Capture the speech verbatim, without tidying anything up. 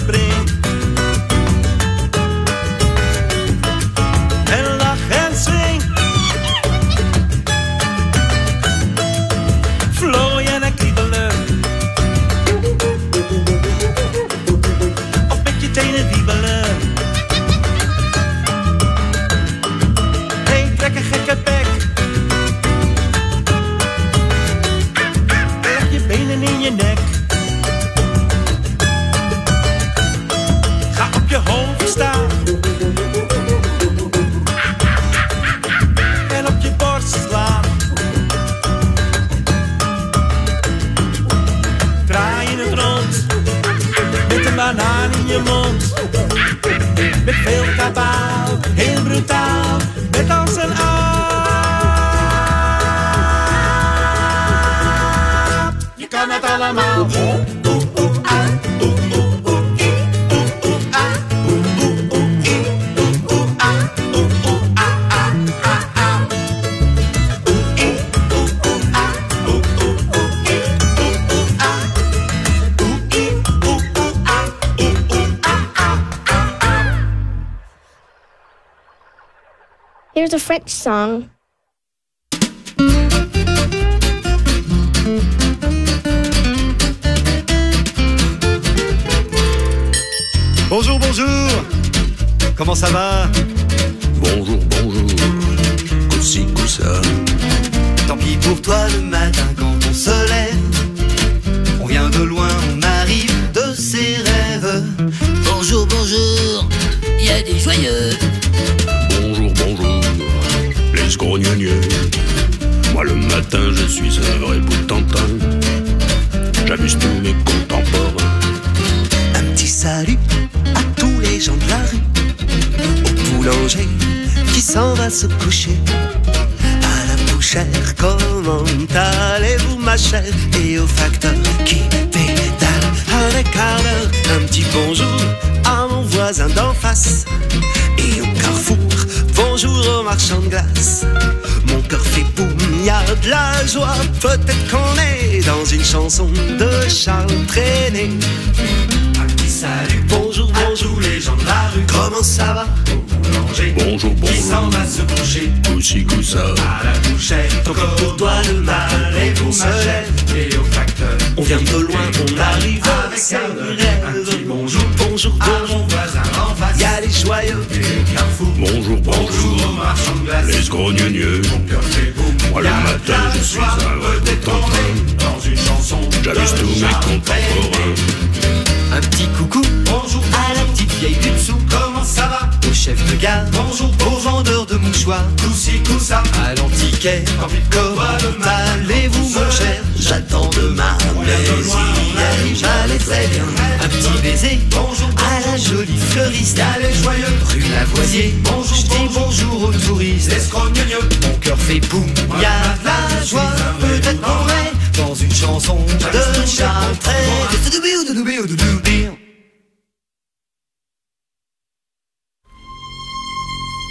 springt. En lach en swing. Vlooien en kriebelen. Of met je tenen wiebelen. Hey, trek een gekke bek. Leg je benen in je nek. Ga op je hoofd staan. En op je borst slaan. Draai je het rond. Met een banaan in je mond. Met veel kabaal, heel brutaal. Met als een aap. Je kan het allemaal. Oeh, oeh, oeh, ah. Oeh, oeh, oeh, i. Oeh, oeh, ah. Oeh, oeh, oeh, i. Oeh, oeh, ah. Oeh, oeh, ah, ah, ah, ah. Oeh, i. Oeh, oeh, ah. Oeh, oeh, oeh, i. Oeh, oeh, ah. Oeh, i. Oeh, oeh, ah. Oeh, oeh, ah, ah, ah, ah. Here's a French song. Bonjour, bonjour. Comment ça va? Bonjour, bonjour. Coussi, coussa. Tant pis pour toi le matin quand on se lève. On vient de loin, on arrive de ses rêves. Bonjour, bonjour, il y a des joyeux. Bonjour, bonjour. Les grognonieux. Moi le matin je suis un vrai boutantin. J'amuse tous mes contemporains. Un petit salut à tous les gens de la rue. Au boulanger qui s'en va se coucher. À la bouchère, comment allez-vous ma chère? Et au facteur qui pédale à un quart d'heure. Un petit bonjour à mon voisin d'en face. Et au carrefour, bonjour aux marchands de glace. Mon cœur fait boum, y a de la joie. Peut-être qu'on est dans une chanson de Charles Trenet. Un petit salut, bonjour, bonjour les gens de la rue. Comment ça va? Au boulanger, bonjour, bonjour. Qui s'en va se coucher. Coussi, coussa. À la bouchère, ton corps pour toi le mal et vous ma chère. Et au facteur, on vient de loin, on arrive avec un rêve. Un petit bonjour, bonjour, à mon voisin en face. Y a les joyeux et les carrefours. Bonjour, bonjour. Aux marchands de glace. Les grognonieux. Mon cœur fait boum. Moi le matin je suis un vrai boutantin. Dans une chanson j'amuse tous mes contemporains. Un petit coucou, bonjour à la petite vieille du dessous. Comment ça va? Au chef de gare, bonjour au vendeur de mouchoirs. Coussi, coussa, à l'antiquaire. Comment allez-vous mon cher? J'attends demain, mais hier j'allais très bien. Un petit baiser, bonjour à la jolie fleuriste. Allez joyeux, rue Lavoisier. Bonjour, je dis bonjour aux touristes. L'escrogneux, mon cœur fait boum. Y a de la joie, peut-être qu'on est dans une chanson de Charles Trenet.